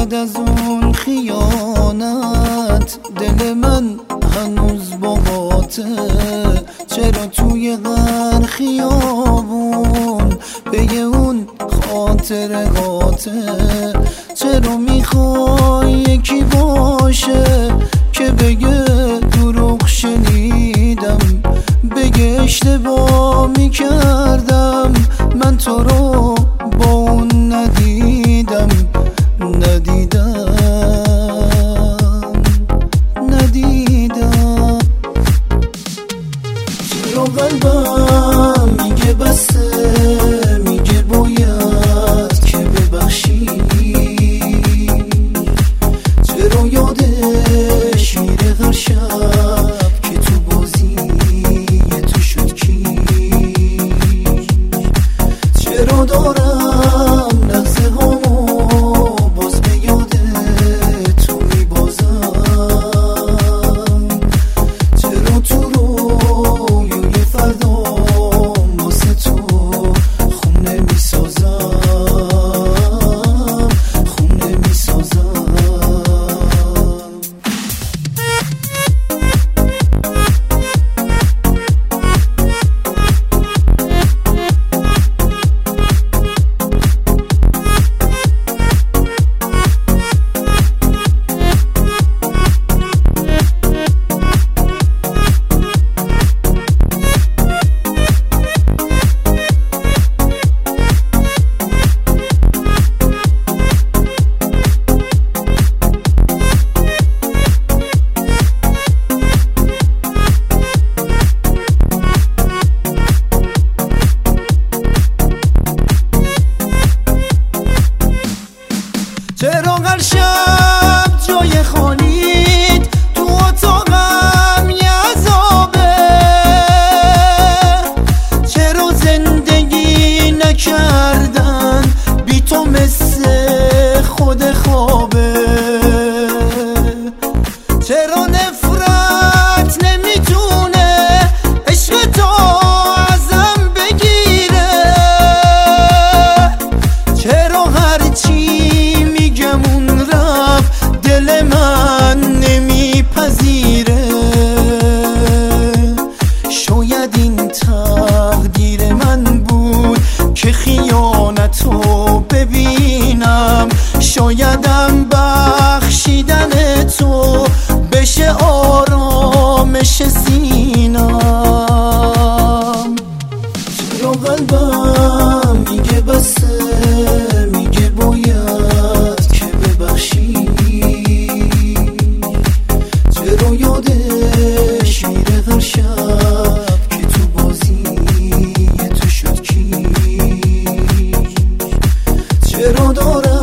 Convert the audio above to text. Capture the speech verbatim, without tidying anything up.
بعد از اون خیانت دل من هنوز باهاته. چرا توی غر خیابون به اون خاطرهاته؟ چرا میخوای یکی باشه که بگه دروغ شنیدم، بگه اشتباه میکردم، من تو رو با اون ندیدم ندیدم ندیدم. چرا قلبم میگه بسه، میگه باید که ببخشی؟ چرا یادش میره هر شب که تو بازی تو شد کی؟ چرا دارم لحظه هامو باز به یاد تو میبازم؟ چرا تو رویای فردا واسه تو خونه میسازم خونه میسازم؟ چرا هر شب جای خالیت تو اتاقم یه عذابه؟ چرا زندگی نکردن بی تو مثل خود خوابه؟ چرا نفرت نمیتونه عشق تو ازم بگیره؟ چرا هرچی دل من نمیپذیره؟ شاید این تقدیر من بود که خیانتو ببینم، شایدم بخشیدن تو بشه آرامش سینم. چرا قلبم میگه بسه، میگه باید که ببخشی؟ چرا یادش میره هر شب که تو بازی تو شد کی؟ چرا دارم